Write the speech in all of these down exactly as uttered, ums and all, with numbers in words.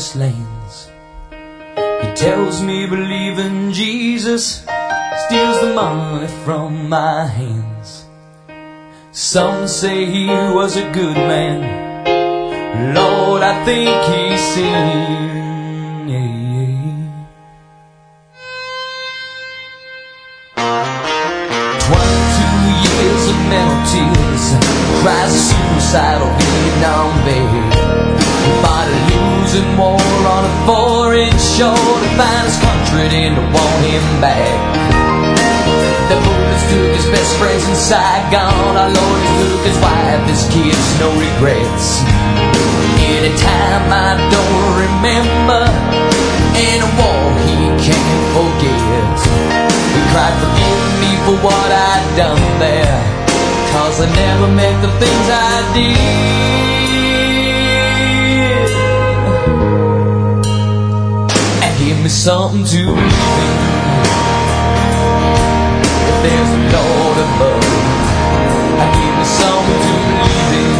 promised lands. He tells me believe in Jesus steals the money from my hands. Some say he was a good man, Lord, I think he sinned. Yeah. Twenty-two years of mental tears, cries of suicidal Vietnam vet. Fought a losing war on a foreign shore to find his country and to want him back. The bullets took his best friends in Saigon. Our Lord took his wife, his kids, no regrets. Anytime I don't remember, in a war he can't forget. He cried, forgive me for what I'd done there, 'cause I never meant the things I did. And give me something to believe in. If there's a Lord above, I give me something to believe in.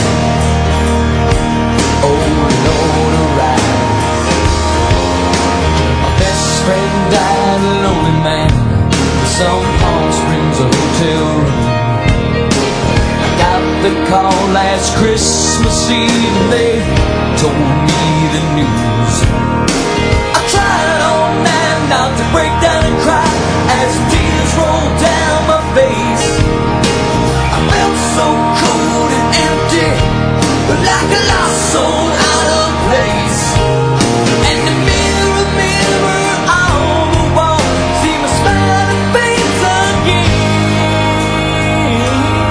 Oh Lord, arise. My best friend died, a lonely man, in some Palm Springs hotel room. I got the call last Christmas Eve and they told me the news. I tried all night not to break down and cry as tears rolled down my face. I felt so cold and empty, like a lost soul out of place. And the mirror, mirror on the wall, see my smiling face again.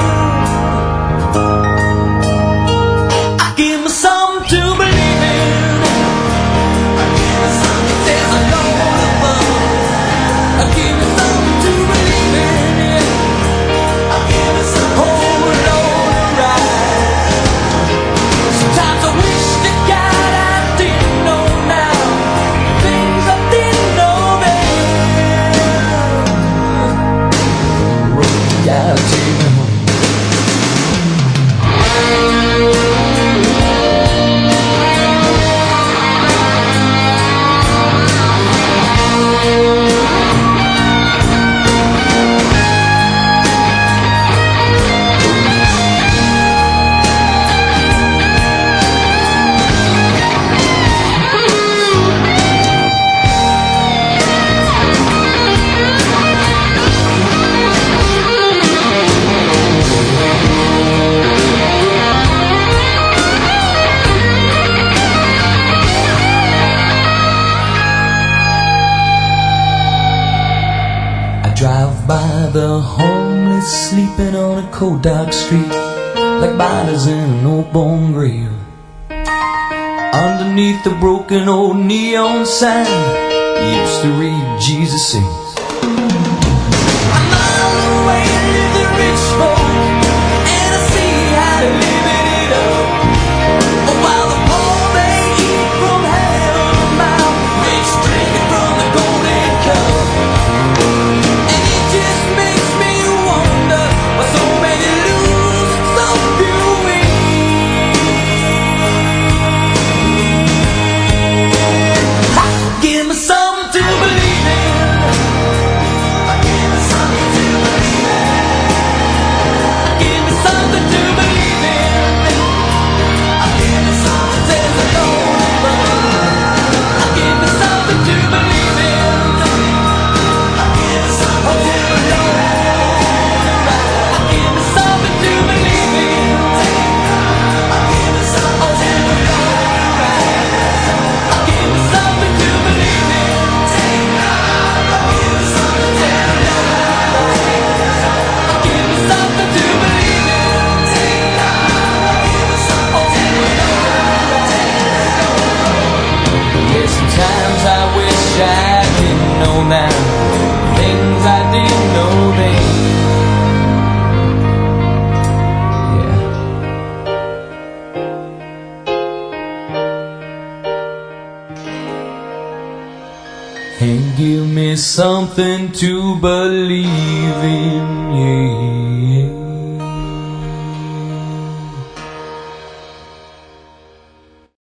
I give me something to believe in. I give me something, there's a Lord above. I give me something to believe in. I give me something, oh Lord, arise. Sometimes I wish to God I didn't know now things I didn't know then. Road, gotta take me home. Drive by the homeless sleeping on a cold dark street, like bodies in an old bone grave. Underneath the broken old neon sign, used to read Jesus Saves. A mile away live the rich folk, and I see how they're living it up. While the poor they eat from hand on mouth, rich drinking from the golden cup. Just makes me wonder why so many lose, so few win. Ha! Give me something to believe in. Give me something to believe in. Give me something to believe in. Give me something, there's a Lord above. Give me something to believe in. Give me something to sometimes I wish I didn't know now things I didn't know then. Yeah. And give me something to believe in, yeah.